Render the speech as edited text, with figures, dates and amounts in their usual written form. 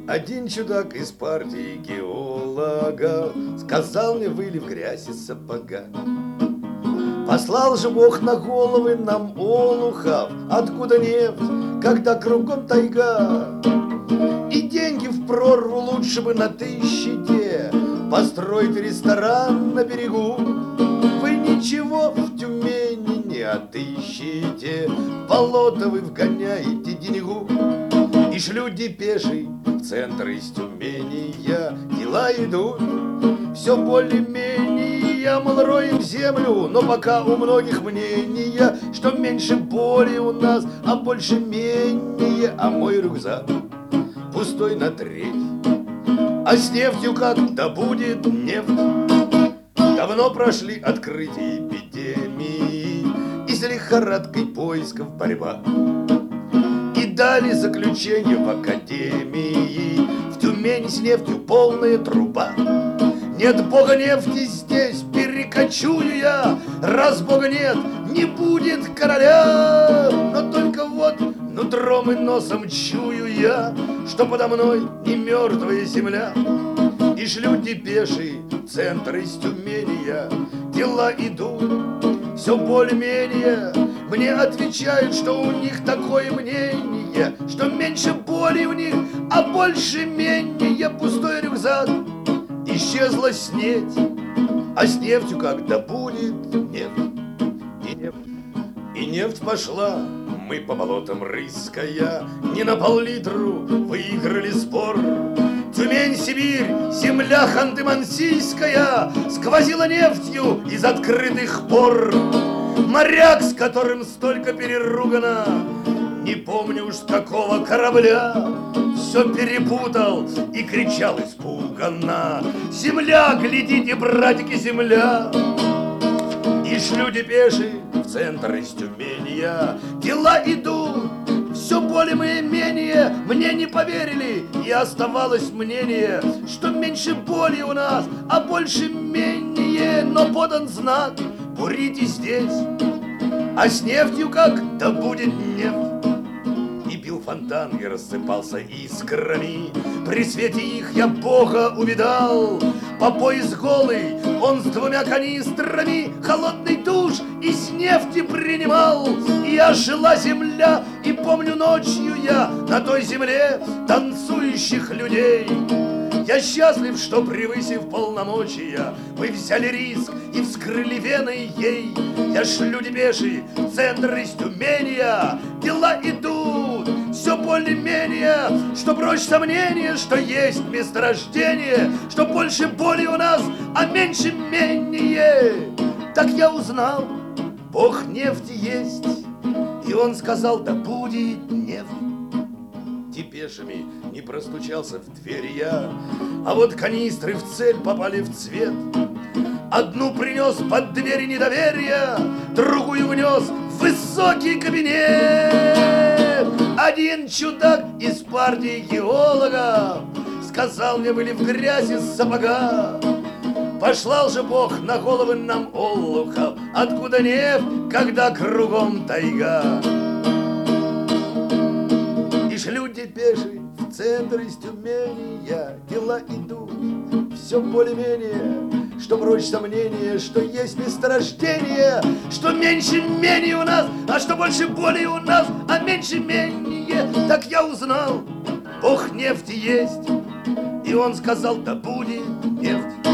Один чудак из партии геолога сказал мне, вылив грязь из сапога. Послал же Бог на головы нам олухов, откуда нефть, когда кругом тайга. И деньги в прорву лучше бы на тысяче построить ресторан на берегу. Вы ничего в Тюмени не отыщете, болото вы вгоняете деньгу. И шлю депеши в центр из Тюмени, дела идут все более-менее, мол, роем землю, но пока у многих мнение, что меньше боли у нас, а больше менее. А мой рюкзак пустой на треть, а с нефтью как добудет нефть. Давно прошли открытие эпидемии и с лихорадкой поисков борьба. И дали заключение в академии: в Тюмени с нефтью полная труба. Нет бога нефти здесь, перекочую я. Раз бога нет, не будет короля. Но только вот нутром и носом чую я, что подо мной не мертвая земля. И шлю депеши в центр из Тюмени, дела идут все более-менее. Мне отвечают, что у них такое мнение, что меньше боли у них, а больше менее. Пустой рюкзак, исчезла снеть, а с нефтью как добудет нефть. И нефть пошла, мы по болотам рыская, не на пол-литру выиграли спор. Тюмень, Сибирь, земля Ханты-Мансийская сквозила нефтью из открытых пор. Моряк, с которым столько переругано, не помню уж с какого корабля, все перепутал и кричал испуганно: земля, глядите, братики, земля! И шлю депеши в центр из Тюмени, дела идут все более-менее. Мне не поверили, и оставалось мнение, что меньше боли у нас, а больше менее. Но подан знак: бурите здесь, а с нефтью как добудет нефть. И бил фонтан, и рассыпался искрами. При свете их я Бога увидал. По пояс голый он с двумя канистрами холодный душ из нефти принимал. И ожила земля, и помню ночью я на той земле танцующих людей. Я счастлив, что, превысив полномочия, мы взяли риск и вскрыли вены ей. Я шлю депеши в центр из Тюмени, дела идут все более-менее, что прочь сомнения, что есть месторождение, что больше боли у нас, а меньше менее. Так я узнал, Бог нефти есть, и он сказал: да будет нефть. Депешами не простучался в двери я, а вот канистры в цель попали в цвет. Одну принес под двери недоверия, другую внес в высокий кабинет. Один чудак из партии геолога сказал мне, вылив грязь из сапога: послал же Бог на головы нам олухов, откуда нефть, когда кругом тайга. И шлю депеши в центр из Тюмени, дела идут все более-менее, что прочь сомнения, что есть месторождение, что меньше менее у нас, а что больше боли у нас, а меньше менее. Так я узнал, Бог нефти есть, и он сказал: да будет нефть.